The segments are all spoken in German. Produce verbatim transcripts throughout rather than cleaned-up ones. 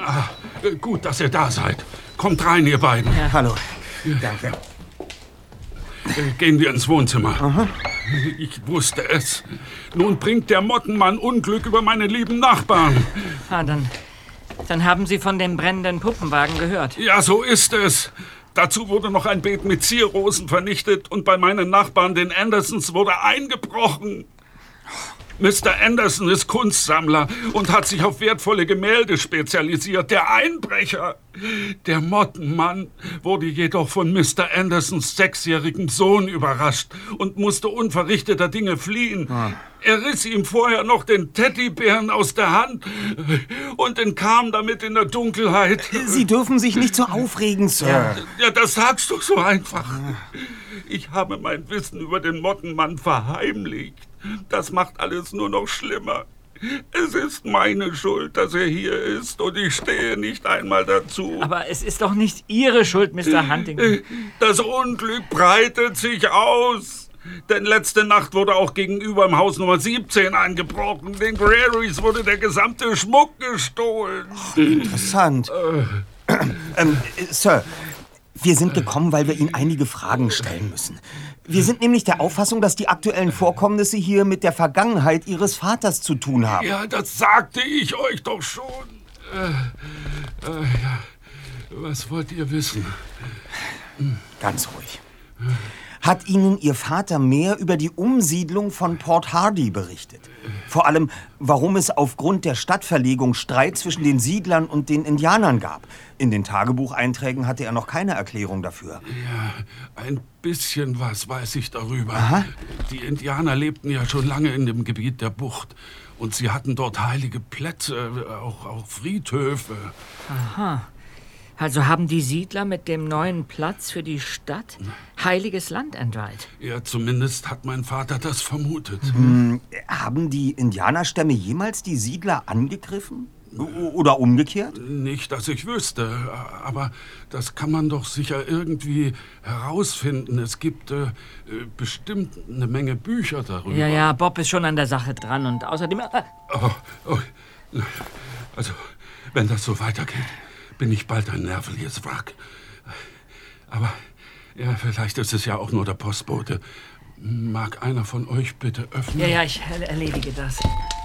Ah, gut, dass ihr da seid. Kommt rein, ihr beiden. Ja, hallo. Danke. Gehen wir ins Wohnzimmer. Aha. Ich wusste es. Nun bringt der Mottenmann Unglück über meine lieben Nachbarn. Ah, dann, dann haben Sie von dem brennenden Puppenwagen gehört. Ja, so ist es. Dazu wurde noch ein Beet mit Zierrosen vernichtet und bei meinen Nachbarn, den Andersons, wurde eingebrochen. Mister Anderson ist Kunstsammler und hat sich auf wertvolle Gemälde spezialisiert. Der Einbrecher, der Mottenmann, wurde jedoch von Mister Andersons sechsjährigem Sohn überrascht und musste unverrichteter Dinge fliehen. Ah. Er riss ihm vorher noch den Teddybären aus der Hand und entkam damit in der Dunkelheit. Sie dürfen sich nicht so aufregen, Sir. Ja, ja, das sagst du so einfach. Ich habe mein Wissen über den Mottenmann verheimlicht. Das macht alles nur noch schlimmer. Es ist meine Schuld, dass er hier ist und ich stehe nicht einmal dazu. Aber es ist doch nicht Ihre Schuld, Mister Huntington. Das Unglück breitet sich aus. Denn letzte Nacht wurde auch gegenüber im Haus Nummer siebzehn eingebrochen. Den Graries wurde der gesamte Schmuck gestohlen. Oh, interessant. Äh. ähm, Sir, wir sind gekommen, weil wir Ihnen einige Fragen stellen müssen. Wir sind nämlich der Auffassung, dass die aktuellen Vorkommnisse hier mit der Vergangenheit Ihres Vaters zu tun haben. Ja, das sagte ich euch doch schon. Äh, äh, ja. Was wollt ihr wissen? Ganz ruhig. Hat Ihnen Ihr Vater mehr über die Umsiedlung von Port Hardy berichtet? Vor allem, warum es aufgrund der Stadtverlegung Streit zwischen den Siedlern und den Indianern gab. In den Tagebucheinträgen hatte er noch keine Erklärung dafür. Ja, ein bisschen was weiß ich darüber. Aha. Die Indianer lebten ja schon lange in dem Gebiet der Bucht. Und sie hatten dort heilige Plätze, auch, auch Friedhöfe. Aha. Also haben die Siedler mit dem neuen Platz für die Stadt heiliges Land entweiht? Ja, zumindest hat mein Vater das vermutet. Hm, haben die Indianerstämme jemals die Siedler angegriffen? Oder umgekehrt? Nicht, dass ich wüsste. Aber das kann man doch sicher irgendwie herausfinden. Es gibt äh, bestimmt eine Menge Bücher darüber. Ja, ja, Bob ist schon an der Sache dran. Und außerdem... Äh oh, oh. Also, wenn das so weitergeht, bin ich bald ein nervliches Wrack. Aber ja, vielleicht ist es ja auch nur der Postbote. Mag einer von euch bitte öffnen? Ja, ja, ich erledige das.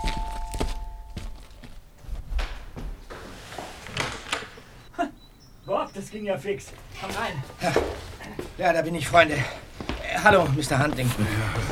Bob, das ging ja fix. Komm rein. Ja, ja, da bin ich, Freunde. Äh, hallo, Mister Huntington.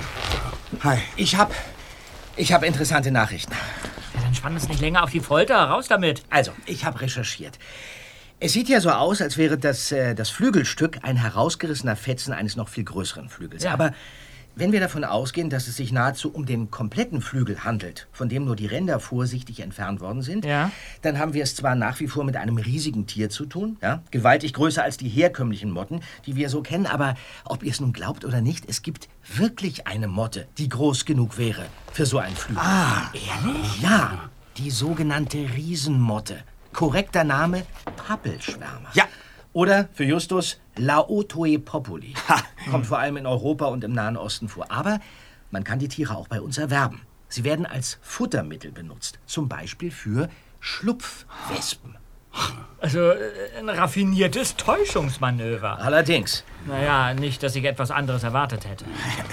Hi. Ich hab... Ich hab interessante Nachrichten. Ja, dann spann uns nicht länger auf die Folter. Raus damit. Also, ich habe recherchiert. Es sieht ja so aus, als wäre das, äh, das Flügelstück ein herausgerissener Fetzen eines noch viel größeren Flügels. Ja. Aber wenn wir davon ausgehen, dass es sich nahezu um den kompletten Flügel handelt, von dem nur die Ränder vorsichtig entfernt worden sind, ja. dann haben wir es zwar nach wie vor mit einem riesigen Tier zu tun, ja, gewaltig größer als die herkömmlichen Motten, die wir so kennen, aber ob ihr es nun glaubt oder nicht, es gibt wirklich eine Motte, die groß genug wäre für so einen Flügel. Ah, ehrlich? Ja, die sogenannte Riesenmotte. Korrekter Name, Pappelschwärmer. Ja. Oder für Justus, Laotoe populi. Kommt vor allem in Europa und im Nahen Osten vor. Aber man kann die Tiere auch bei uns erwerben. Sie werden als Futtermittel benutzt. Zum Beispiel für Schlupfwespen. Also ein raffiniertes Täuschungsmanöver. Allerdings. Naja, nicht, dass ich etwas anderes erwartet hätte.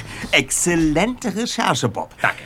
Exzellente Recherche, Bob. Danke.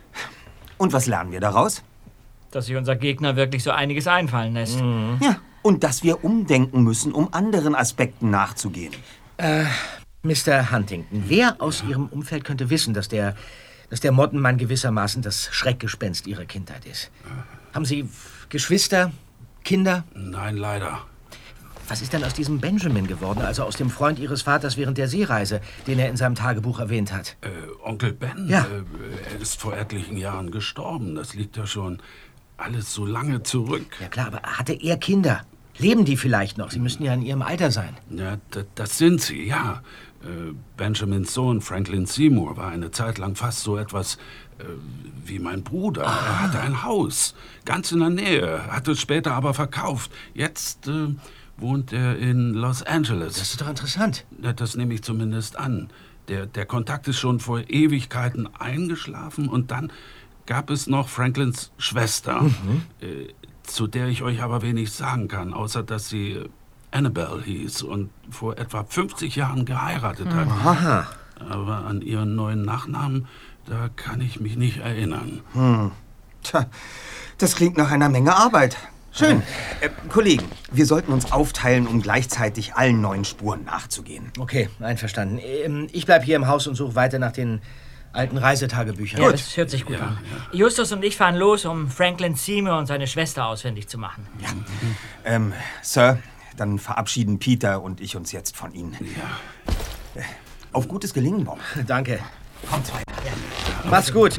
Und was lernen wir daraus? Dass sich unser Gegner wirklich so einiges einfallen lässt. Mhm. Ja, und dass wir umdenken müssen, um anderen Aspekten nachzugehen. Äh, Mister Huntington, wer aus Ihrem Umfeld könnte wissen, dass der, dass der Mottenmann gewissermaßen das Schreckgespenst Ihrer Kindheit ist? Haben Sie Geschwister, Kinder? Nein, leider. Was ist denn aus diesem Benjamin geworden, also aus dem Freund Ihres Vaters während der Seereise, den er in seinem Tagebuch erwähnt hat? Äh, Onkel Ben? Ja. Äh, er ist vor etlichen Jahren gestorben. Das liegt ja schon alles so lange zurück. Ja klar, aber hatte er Kinder? Leben die vielleicht noch? Sie müssten ja in Ihrem Alter sein. Ja, das sind sie, ja. Äh, Benjamins Sohn Franklin Seymour war eine Zeit lang fast so etwas äh, wie mein Bruder. Ah. Er hatte ein Haus, ganz in der Nähe, hat es später aber verkauft. Jetzt äh, wohnt er in Los Angeles. Das ist doch interessant. Ja, das nehme ich zumindest an. Der, der Kontakt ist schon vor Ewigkeiten eingeschlafen und dann gab es noch Franklins Schwester. Mhm. Äh, zu der ich euch aber wenig sagen kann, außer dass sie Annabelle hieß und vor etwa fünfzig Jahren geheiratet hat. Aha. Aber an ihren neuen Nachnamen, da kann ich mich nicht erinnern. Hm. Tja, das klingt nach einer Menge Arbeit. Schön. Äh, Kollegen, wir sollten uns aufteilen, um gleichzeitig allen neuen Spuren nachzugehen. Okay, einverstanden. Ähm, Ich bleib hier im Haus und suche weiter nach den alten Reisetagebüchern. Ja, das hört sich gut an. Justus und ich fahren los, um Franklin Seymour und seine Schwester ausfindig zu machen. Ja. Ähm, Sir, dann verabschieden Peter und ich uns jetzt von Ihnen. Ja. Äh, Auf gutes Gelingen, Bob. Danke. Kommt weiter. Ja. Mach's gut.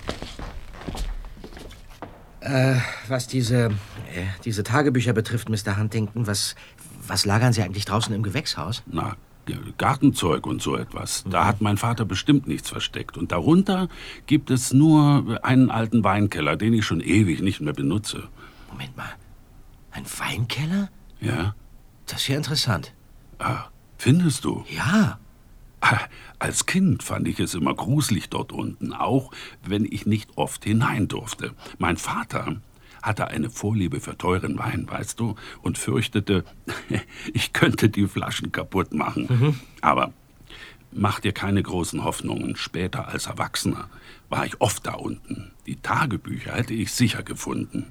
Ja. Äh, was diese, äh, diese Tagebücher betrifft, Mister Huntington, was, was lagern Sie eigentlich draußen im Gewächshaus? Na, Gartenzeug und so etwas. Da hat mein Vater bestimmt nichts versteckt. Und darunter gibt es nur einen alten Weinkeller, den ich schon ewig nicht mehr benutze. Moment mal. Ein Weinkeller? Ja? Das ist ja interessant. Ah, findest du? Ja. Als Kind fand ich es immer gruselig dort unten, auch wenn ich nicht oft hinein durfte. Mein Vater hatte eine Vorliebe für teuren Wein, weißt du, und fürchtete, ich könnte die Flaschen kaputt machen. Mhm. Aber mach dir keine großen Hoffnungen. Später als Erwachsener war ich oft da unten. Die Tagebücher hätte ich sicher gefunden.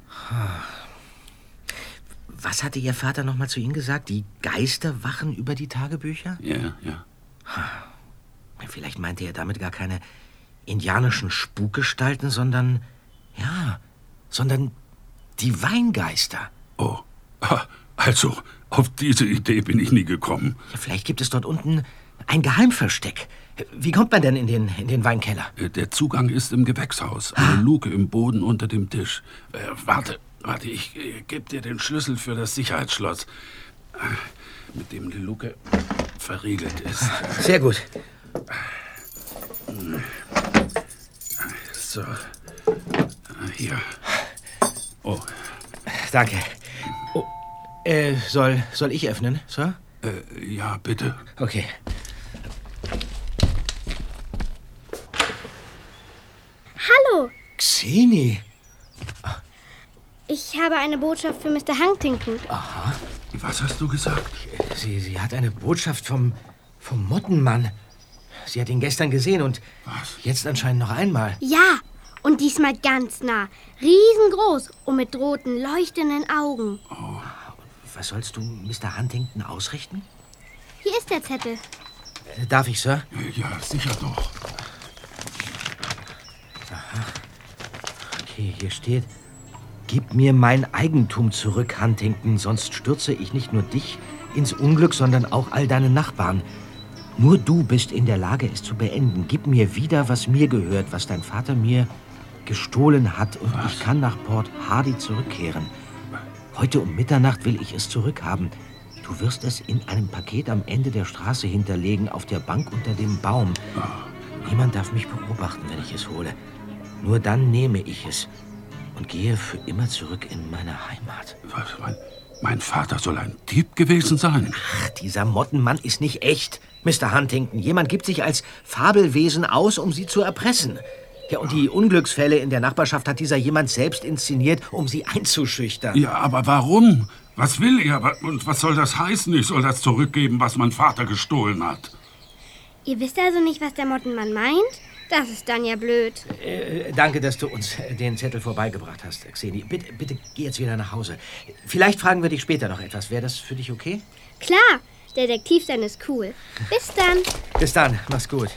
Was hatte Ihr Vater noch mal zu Ihnen gesagt? Die Geister wachen über die Tagebücher? Ja, ja. Vielleicht meinte er damit gar keine indianischen Spukgestalten, sondern, ja, sondern die Weingeister. Oh, also auf diese Idee bin ich nie gekommen. Ja, vielleicht gibt es dort unten ein Geheimversteck. Wie kommt man denn in den, in den Weinkeller? Der Zugang ist im Gewächshaus. Eine Luke im Boden unter dem Tisch. Äh, warte, warte, ich äh, gebe dir den Schlüssel für das Sicherheitsschloss, äh, mit dem die Luke verriegelt ist. Sehr gut. So, hier. Oh. Danke. Oh, äh, soll, soll ich öffnen, Sir? Äh, ja, bitte. Okay. Hallo. Xeni. Ich habe eine Botschaft für Mister Huntington. Aha. Was hast du gesagt? Sie, sie hat eine Botschaft vom, vom Mottenmann. Sie hat ihn gestern gesehen und Was? Jetzt anscheinend noch einmal. Ja, und diesmal ganz nah. Riesengroß und mit roten, leuchtenden Augen. Oh. Was sollst du Mister Huntington ausrichten? Hier ist der Zettel. Darf ich, Sir? Ja, sicher doch. Aha. Okay, hier steht: Gib mir mein Eigentum zurück, Huntington, sonst stürze ich nicht nur dich ins Unglück, sondern auch all deine Nachbarn. Nur du bist in der Lage, es zu beenden. Gib mir wieder, was mir gehört, was dein Vater mir gestohlen hat, und was? Ich kann nach Port Hardy zurückkehren. Heute um Mitternacht will ich es zurückhaben. Du wirst es in einem Paket am Ende der Straße hinterlegen, auf der Bank unter dem Baum. Niemand darf mich beobachten, wenn ich es hole. Nur dann nehme ich es und gehe für immer zurück in meine Heimat. Was, mein, mein Vater soll ein Dieb gewesen sein? Ach, dieser Mottenmann ist nicht echt, Mister Huntington. Jemand gibt sich als Fabelwesen aus, um sie zu erpressen. Ja, und die Unglücksfälle in der Nachbarschaft hat dieser jemand selbst inszeniert, um sie einzuschüchtern. Ja, aber warum? Was will er? Und was soll das heißen? Ich soll das zurückgeben, was mein Vater gestohlen hat. Ihr wisst also nicht, was der Mottenmann meint? Das ist dann ja blöd. Äh, danke, dass du uns den Zettel vorbeigebracht hast, Xeni. Bitte, bitte geh jetzt wieder nach Hause. Vielleicht fragen wir dich später noch etwas. Wäre das für dich okay? Klar, Detektiv sein ist cool. Bis dann. Bis dann, mach's gut.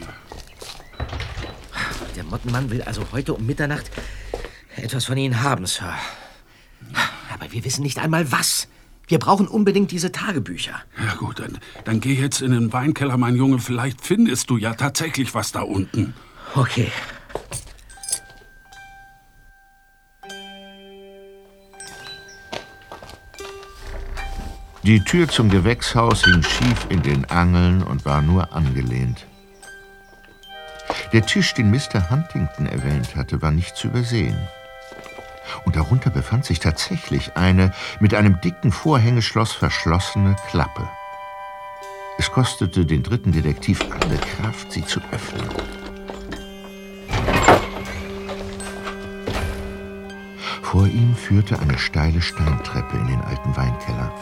Der Mottenmann will also heute um Mitternacht etwas von Ihnen haben, Sir. Aber wir wissen nicht einmal was. Wir brauchen unbedingt diese Tagebücher. Ja gut, dann, dann geh jetzt in den Weinkeller, mein Junge. Vielleicht findest du ja tatsächlich was da unten. Okay. Die Tür zum Gewächshaus hing schief in den Angeln und war nur angelehnt. Der Tisch, den Mister Huntington erwähnt hatte, war nicht zu übersehen. Und darunter befand sich tatsächlich eine mit einem dicken Vorhängeschloss verschlossene Klappe. Es kostete den dritten Detektiv alle Kraft, sie zu öffnen. Vor ihm führte eine steile Steintreppe in den alten Weinkeller.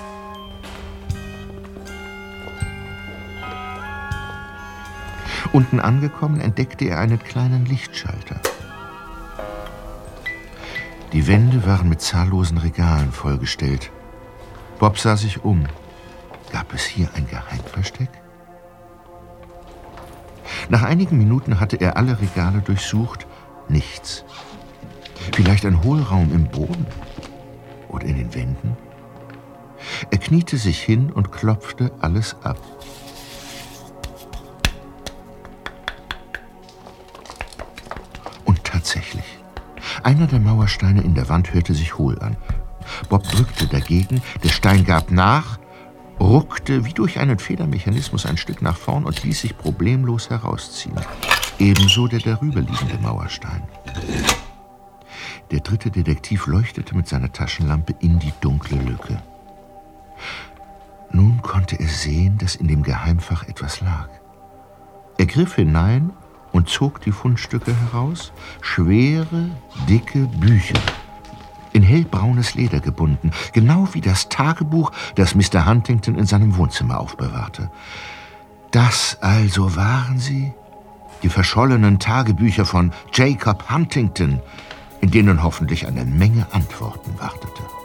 Unten angekommen, entdeckte er einen kleinen Lichtschalter. Die Wände waren mit zahllosen Regalen vollgestellt. Bob sah sich um. Gab es hier ein Geheimversteck? Nach einigen Minuten hatte er alle Regale durchsucht. Nichts. Vielleicht ein Hohlraum im Boden? Oder in den Wänden? Er kniete sich hin und klopfte alles ab. Und tatsächlich. Einer der Mauersteine in der Wand hörte sich hohl an. Bob drückte dagegen, der Stein gab nach, ruckte wie durch einen Federmechanismus ein Stück nach vorn und ließ sich problemlos herausziehen. Ebenso der darüberliegende Mauerstein. Der dritte Detektiv leuchtete mit seiner Taschenlampe in die dunkle Lücke. Nun konnte er sehen, dass in dem Geheimfach etwas lag. Er griff hinein und zog die Fundstücke heraus, schwere, dicke Bücher, in hellbraunes Leder gebunden, genau wie das Tagebuch, das Mister Huntington in seinem Wohnzimmer aufbewahrte. Das also waren sie, die verschollenen Tagebücher von Jacob Huntington, in denen hoffentlich eine Menge Antworten wartete.